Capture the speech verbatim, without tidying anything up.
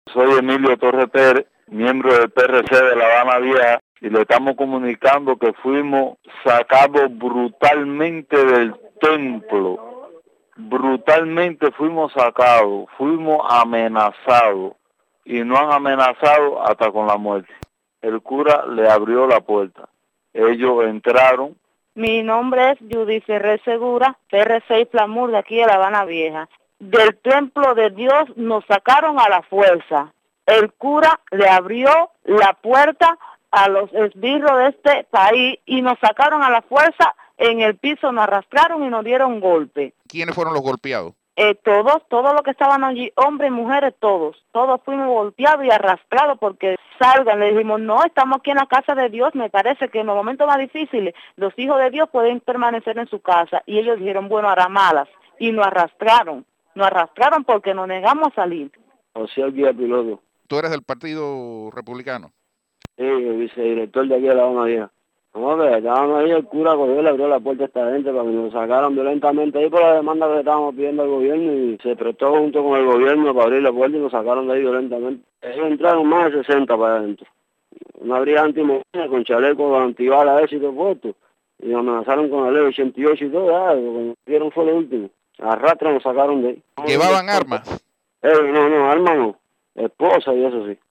Soy Emilio Torres Pérez, miembro del P R C de La Habana Vieja, y le estamos comunicando que fuimos sacados brutalmente del templo. Brutalmente fuimos sacados, fuimos amenazados, y no han amenazado hasta con la muerte. El cura le abrió la puerta. Ellos entraron. Mi nombre es Judy Ferrer Segura, P R C y Flamur de aquí de La Habana Vieja. Del templo de Dios nos sacaron a la fuerza. El cura le abrió la puerta a los esbirros de este país y nos sacaron a la fuerza. En el piso nos arrastraron y nos dieron golpe. ¿Quiénes fueron los golpeados? Eh, todos, todos los que estaban allí, hombres y mujeres, todos. Todos fuimos golpeados y arrastrados porque salgan. Le dijimos, no, estamos aquí en la casa de Dios. Me parece que en los momentos más difíciles los hijos de Dios pueden permanecer en su casa. Y ellos dijeron, bueno, hará malas. Y nos arrastraron. Nos arrastraron porque nos negamos a salir. José Guía Piloto. ¿Tú eres del Partido Republicano? Sí, el vicedirector de aquí de La Habana Vieja. No, que estaban ahí, el cura cogió, le abrió la puerta a esta gente para que nos sacaran violentamente ahí por la demanda que le estábamos pidiendo al gobierno, y se prestó junto con el gobierno para abrir la puerta y nos sacaron de ahí violentamente. Ellos entraron más de sesenta para adentro. Una brigada antimotines con chaleco antibalas, éxito puesto, y nos amenazaron con la ley ochenta y ocho y todo, ya, lo que dieron fue lo último. Arrastran, nos sacaron de ahí. ¿Llevaban armas? Eh, no, no, armas no. Esposa y eso sí.